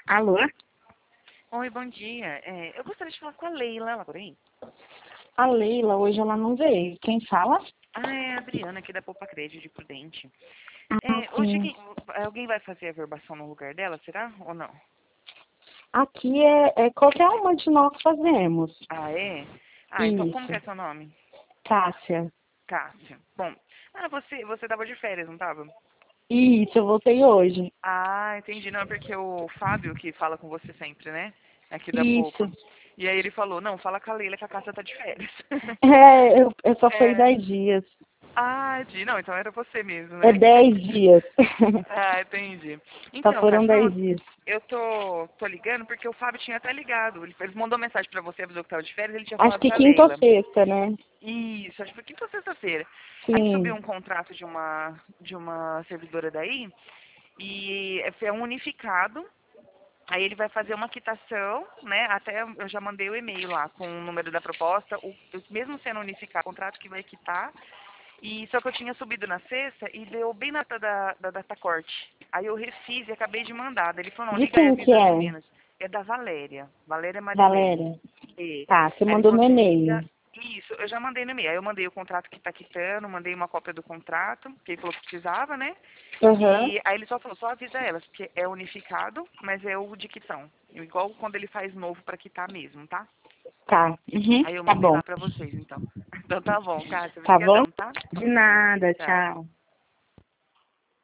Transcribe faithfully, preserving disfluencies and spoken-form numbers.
Alô? Oi, bom dia. É, eu gostaria de falar com a Leila, ela por aí. A Leila, hoje ela não veio. Quem fala? Ah, é a Adriana aqui da Poupa Crédito de Prudente. Ah, É, hoje sim. quem- alguém vai fazer a verbação no lugar dela, será? Ou não? Aqui é, é qualquer uma de nós fazemos. Ah, é? Ah, então como que Isso. é seu nome? Cássia. Cássia. Bom, ah, você, você tava de férias, não tava? Isso, eu voltei hoje. Ah, entendi. Não, é porque o Fábio que fala com você sempre, né? Aqui da Isso. Poupa. E aí ele falou, não, fala com a Leila que a Cássia tá de férias. É, eu, eu só fui É. dez dias. Ah, Di, não, então era você mesmo, É né? dez dias. Ah, entendi. Só Então, foram Cássio, dez não, dias. eu tô, tô ligando porque o Fábio tinha até ligado. Ele, ele mandou mensagem pra você, avisou que tava de férias, ele tinha Acho falado que com a quinta ou Leila. sexta, né? Isso, acho que foi quinta ou sexta-feira. Aí subiu Sim. um contrato de uma, de uma servidora daí e é um unificado. Aí ele vai fazer uma quitação, né? Até eu já mandei o e-mail lá com o número da proposta, o, mesmo sendo unificado, o contrato que vai quitar. E só que eu tinha subido na sexta e deu bem na data da, da data corte. Aí eu refiz e acabei de mandar. Daí ele falou, não, De liga aí e quem que avisa as é? meninas. É da Valéria, Valéria Marilene. Valéria? E, Tá, você aí ele mandou falou no assim, liga. e-mail. Isso, eu já mandei no e-mail. Aí eu mandei o contrato que tá quitando, mandei uma cópia do contrato, que ele falou que precisava, né? Aham. E aí ele só falou, só avisa elas, porque é unificado, mas é o de quitão. Igual quando ele faz novo pra quitar mesmo, tá? Tá. Uhum. Aí eu Tá mandei bom. lá pra vocês, então. Então tá bom, Cássia, Tá bom? obrigadão, tá? De nada, Tchau. tchau.